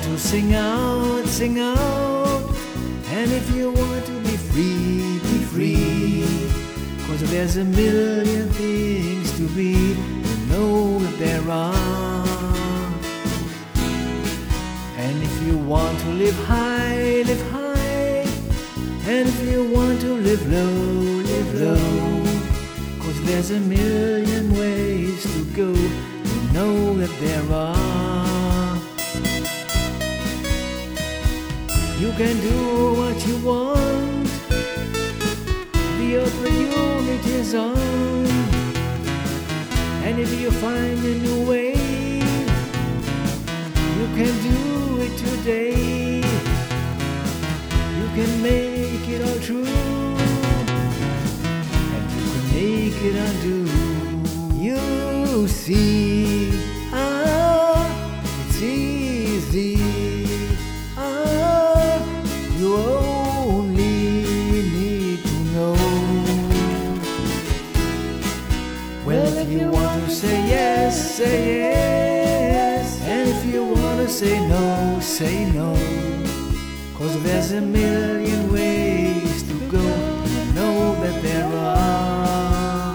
to sing out, sing out. And if you want to be free, be free. 'Cause there's a million things to be, you know that there are. And if you want to live high, live high. And if you want to live low, live low. 'Cause there's a million ways to go, you know that there are. You can do what you want, the opportunity's on. And if you find a new way, you can do it today. You can make it all true, and you can make it undo. You see, it's easy. You only need to know. Well, if you want to say yes, say yes. And if you want to say no, say no. 'Cause there's a million ways to go, you know that there are.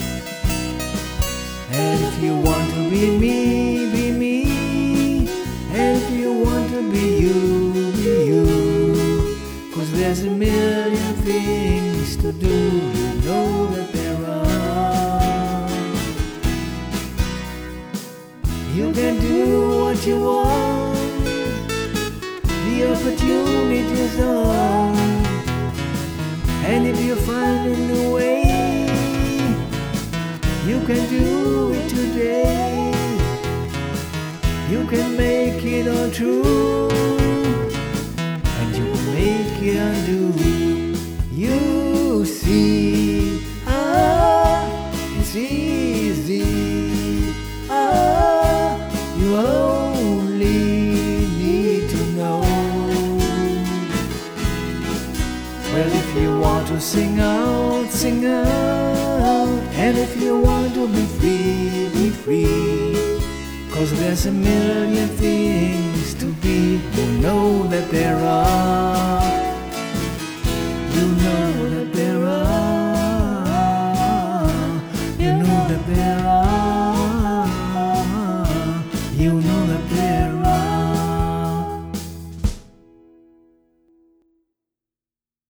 And if you want to be me, be me. And if you want to be you, be you. 'Cause there's a million things to do, you know that there are. You can do what you want, the opportunity's on. And if you find a new way, you can do it today. You can make it all true, and you can make it undo. You see, it's easy. You only need to know. Well, if you want to sing out, sing out. And if you want to be free, be free. 'Cause there's a million things to be, you know that there are.